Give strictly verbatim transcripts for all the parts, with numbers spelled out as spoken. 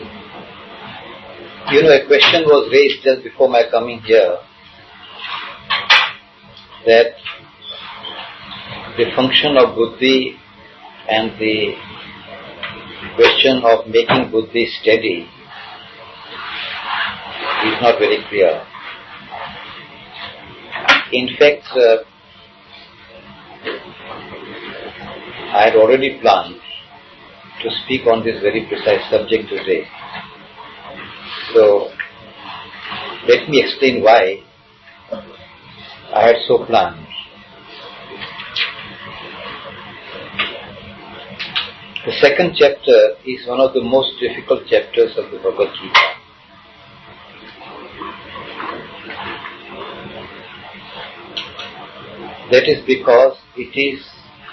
You know, a question was raised just before my coming here that the function of buddhi and the question of making buddhi steady is not very clear. In fact, uh, I had already planned to speak on this very precise subject today. So, let me explain why I had so planned. The second chapter is one of the most difficult chapters of the Bhagavad Gita. That is because it is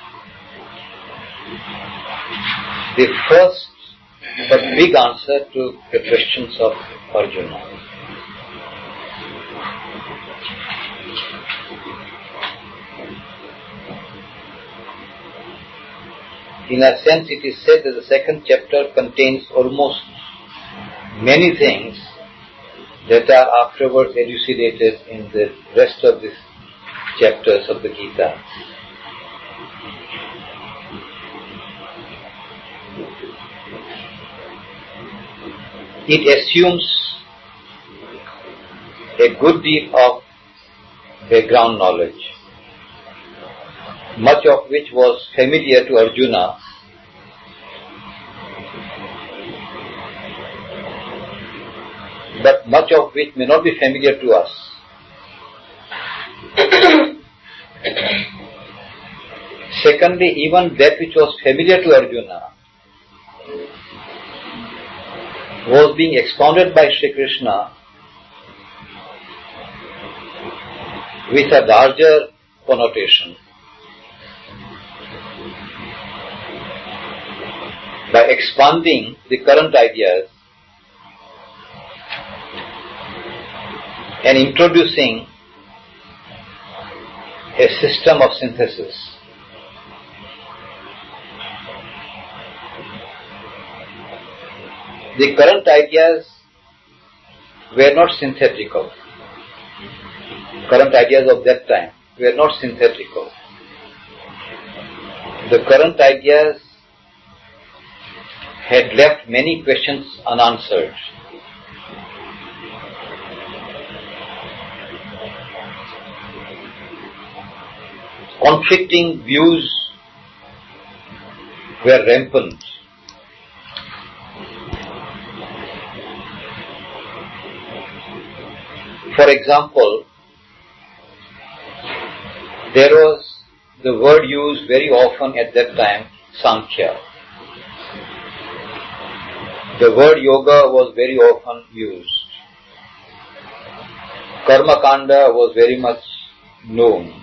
the first but big answer to the questions of Arjuna. In a sense, it is said that the second chapter contains almost many things that are afterwards elucidated in the rest of the chapters of the Gita. It assumes a good deal of background knowledge, much of which was familiar to Arjuna, but much of which may not be familiar to us. Secondly, even that which was familiar to Arjuna was being expounded by Sri Krishna with a larger connotation, by expanding the current ideas and introducing a system of synthesis. The current ideas were not synthetical. Current ideas of that time were not synthetical. The current ideas had left many questions unanswered. Conflicting views were rampant. For example, there was the word used very often at that time, Sankhya. The word yoga was very often used. Karma Kanda was very much known.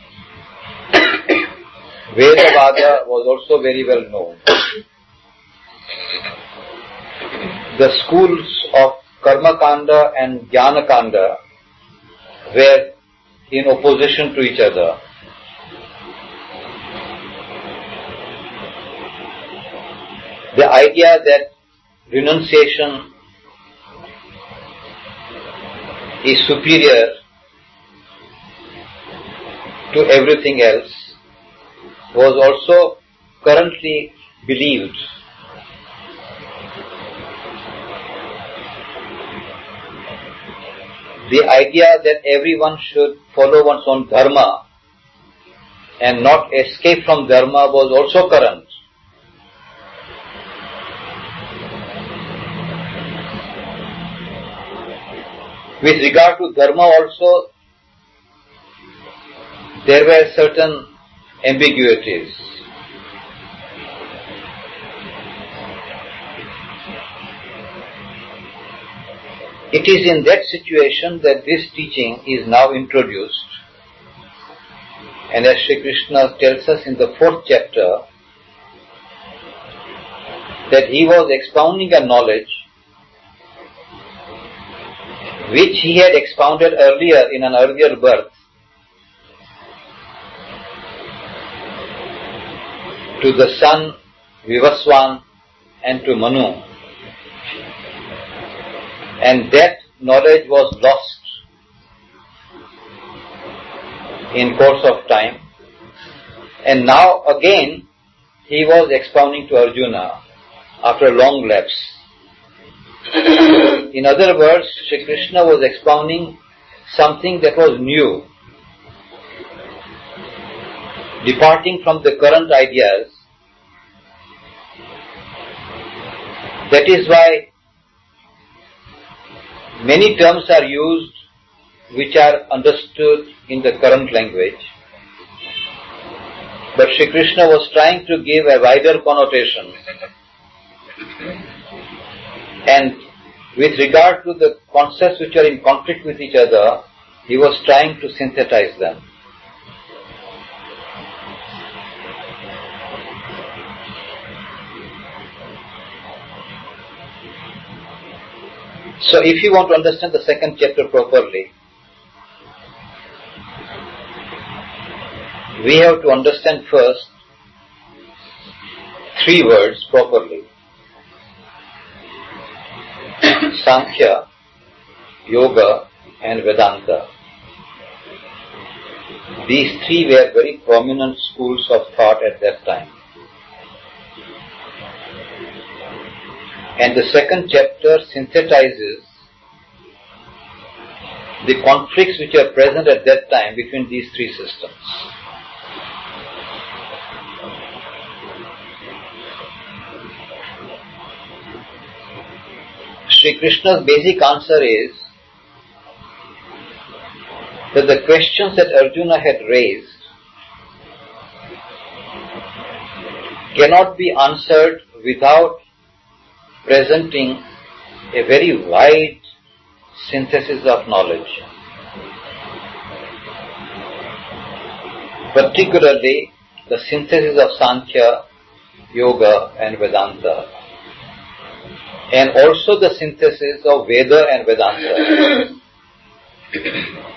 Vedavada was also very well known. The schools of Karma Kanda and Jnana Kanda were in opposition to each other. The idea that renunciation is superior to everything else was also currently believed. The idea that everyone should follow one's own dharma and not escape from dharma was also current. With regard to dharma also, there were certain ambiguities. It is in that situation that this teaching is now introduced. And as Sri Krishna tells us in the fourth chapter, that he was expounding a knowledge which he had expounded earlier in an earlier birth to the son Vivaswan and to Manu. and that knowledge was lost in course of time, and now again he was expounding to Arjuna after a long lapse. In other words, Shri Krishna was expounding something that was new, departing from the current ideas. That is why many terms are used which are understood in the current language. But Shri Krishna was trying to give a wider connotation. And with regard to the concepts which are in conflict with each other, he was trying to synthesize them. So if you want to understand the second chapter properly, we have to understand first three words properly. Sankhya, Yoga and Vedanta. These three were very prominent schools of thought at that time. And the second chapter synthesizes the conflicts which are present at that time between these three systems. Shri Krishna's basic answer is that the questions that Arjuna had raised cannot be answered without presenting a very wide synthesis of knowledge. Particularly the synthesis of Sankhya, Yoga and Vedanta, and also the synthesis of Veda and Vedanta.